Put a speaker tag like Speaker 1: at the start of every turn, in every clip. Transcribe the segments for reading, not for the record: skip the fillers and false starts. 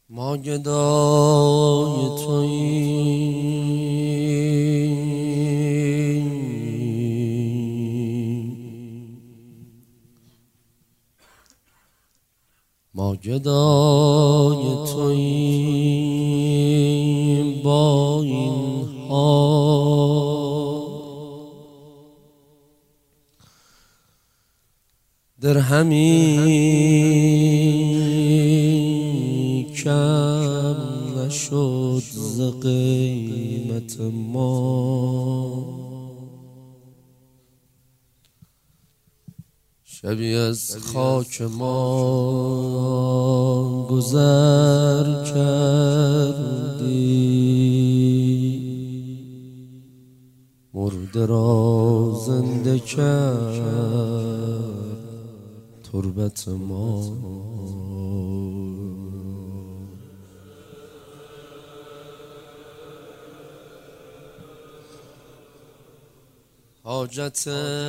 Speaker 1: ما گدای توییم، ما گدای توییم با این حال، درهمی کم نشد ز قیمت ما. شبی از خاک ما گذر کردی، مرده را زنده کرد تربت ما. حاجت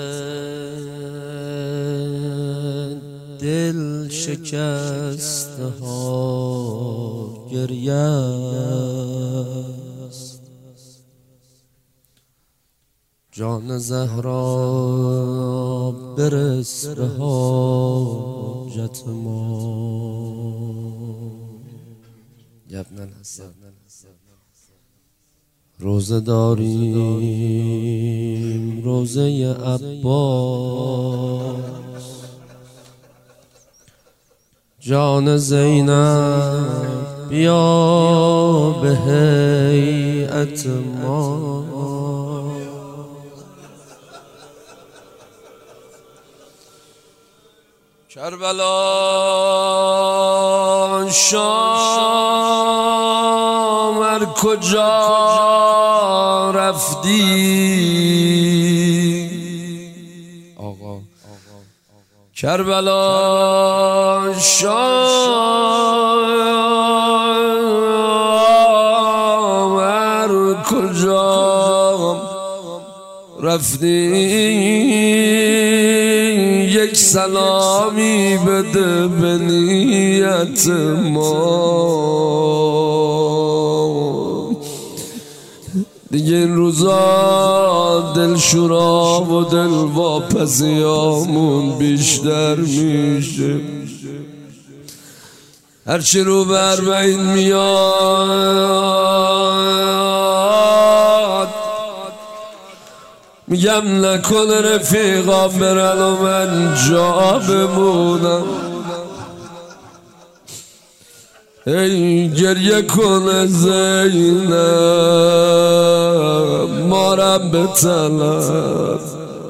Speaker 1: دل شکسته ها گریه است، جان زهرا برس به حاجت ما. ابن الحسن روزه داریم، روزه عباس، جان زینب بیا به هیئت ما. کربلا شام هر کجا رفتی آقا، کربلا شام هر کجا رفتی، یک سلامی بده به نیت ما. دیگه این روزا دلشورا و دلواپسیامون بیشتر میشه، هرچی رو به اربعین میاد میگم نکن رفیقا برن و من جا بمونم. ای گریه کن زینب مارم به طلب،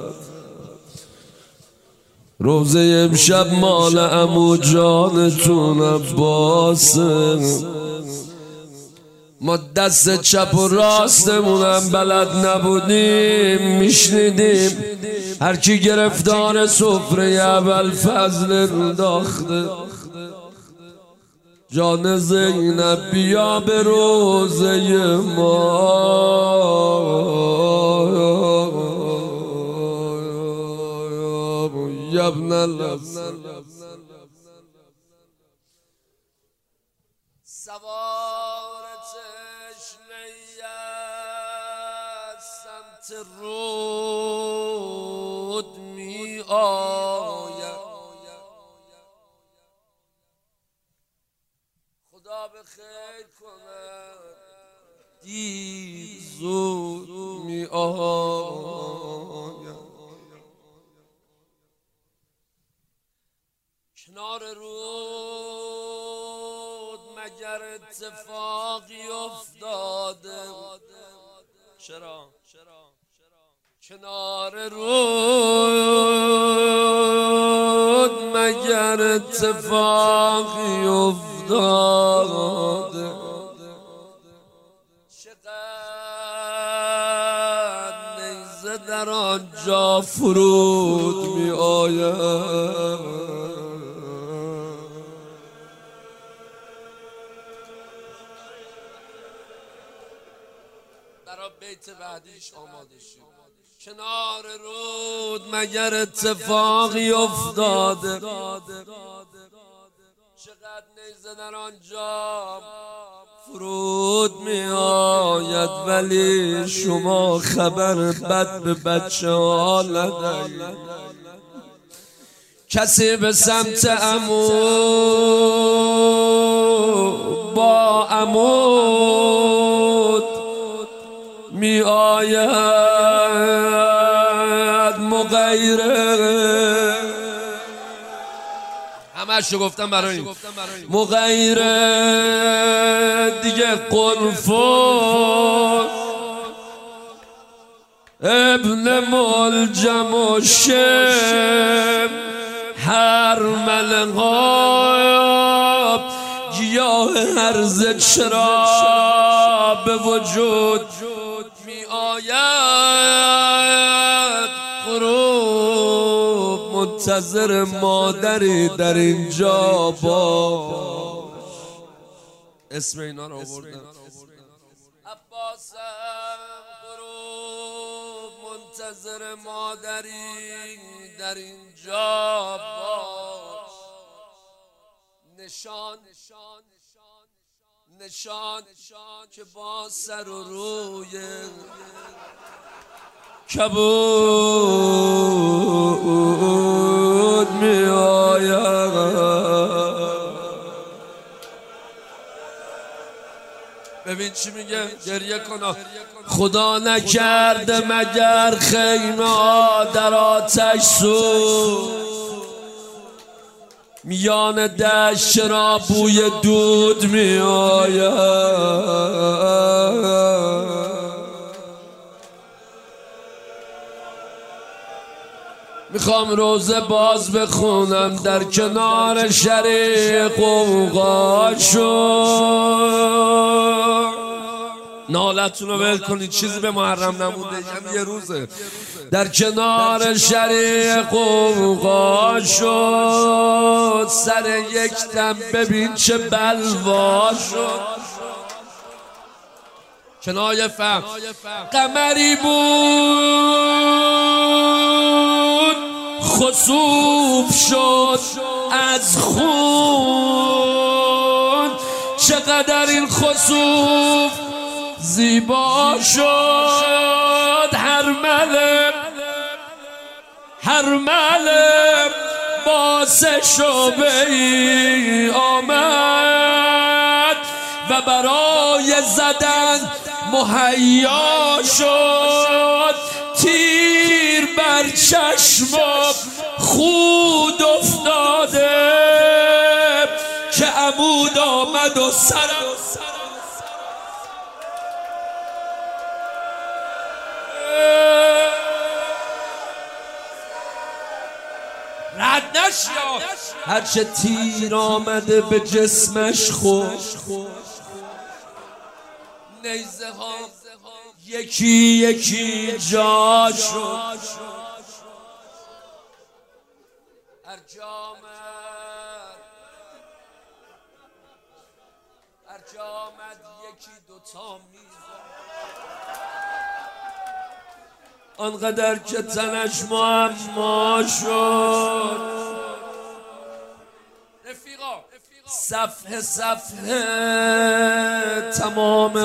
Speaker 1: روزه امشب مال عمو جانتون عباسه. ما دست چپ و راستمونم بلد نبودیم، میشنیدیم هر کی گرفتار سفره ابوالفضل انداخته. جان زینب بیا به روزه ما، ابن الحسن سوار تشنه از سمت رود می آید، خدا به خیر کند دید زود می آید. کنار رود مگر اتفاقی افتاده؟ چرا؟ کنار رود مگر اتفاقی افتاده؟ چقدر نیزه در آنجا فرود می آید. برای بیت بعدیش آماده شد. کنار رود مگر اتفاقی افتاده؟ چقدر نیزه در آنجا فرود می آید، ولی شما خبر بد به بچه ها ندهید. کسی به سمت عمو با عمود می آید مغیره، همشو گفتم برای این مغیره دیگه قنفذ ابن ملجم و شم هر ملغاب گیاه هرزه چرا به وجود می آید. غروب منتظر مادری در اینجا باش. اسم اینا رو آوردن. عباسم غروب منتظر مادری در اینجا باش. نشان که با سر و روی کبود می آید. ببین چی میگه، گریه کن. خدا نکرده مگر خیمه ها در آتش سوخت، میان دشت چرا بوی دود می آید. میخوام روزه باز بخونم در کنار شریق قوقاشو. نالتون رو ول کنید، چیزی به محرم نمونده، یه روزه. در کنار شریق قوقا شد، سر یک دم ببین چه بلوا شد. کنایه فهم قمری بود خسوف شد از خون، چقدر این خسوف زیبا شد. هر ملم با سه شعبه ای آمد و برای زدن مهیا شد. تیر بر چشم و خود افتاده که عمود آمد و سرم رد نشیا. هرچه تیر آمده به جسمش خورد، نیزه ها یکی یکی جا شد. هر جامد یکی دوتا میزد، آنقدر که تنش معما شد. صفحه تمام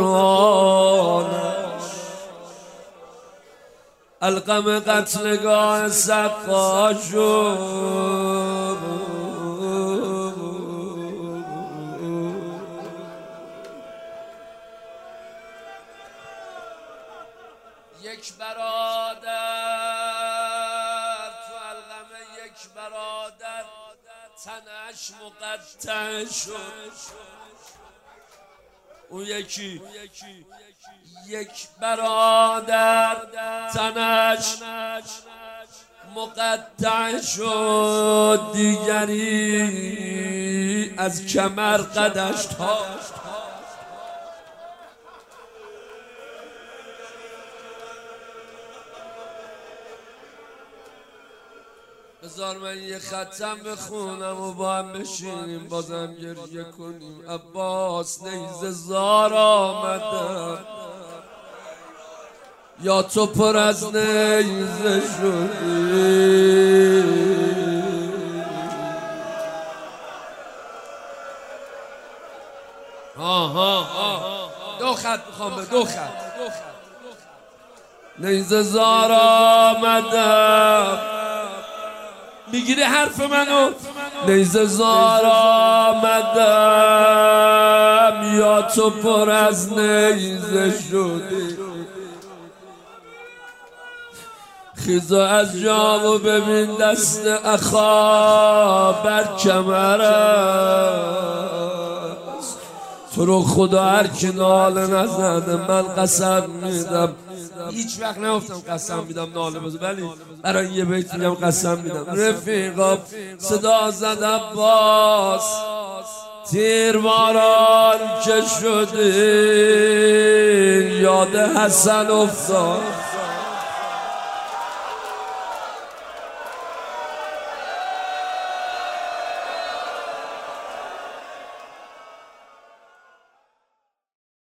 Speaker 1: قرآنش القم قتلگاه سقا شد. یک برادر تو القم، یک برادر تنش مقطع شد. اون یکی یک برادر تنش مقطع شد، دیگری از کمر قدش تاشت. بذار من یه ختم بخونم و با هم بشینیم بازم گریه کنیم. عباس نیزه زار آمده، یا تو پر از نیزه شدی. دو خط میخوام به دو خط. نیزه زار آمدم، میگیری حرف منو؟ نیزه زار آمدم یا تو پر از نیزه شدی، خیزا از جام و ببین دست اخا بر کمرست. تو رو خدا هر کی ناله نزده من قسم میدم، هیچ وقت نگفتم قسم میدم ناله بزن، ولی برای یه بیت میگم قسم میدم. رفیقا صدا زد عباس تیرباران که شدی، یاد حسن افتاد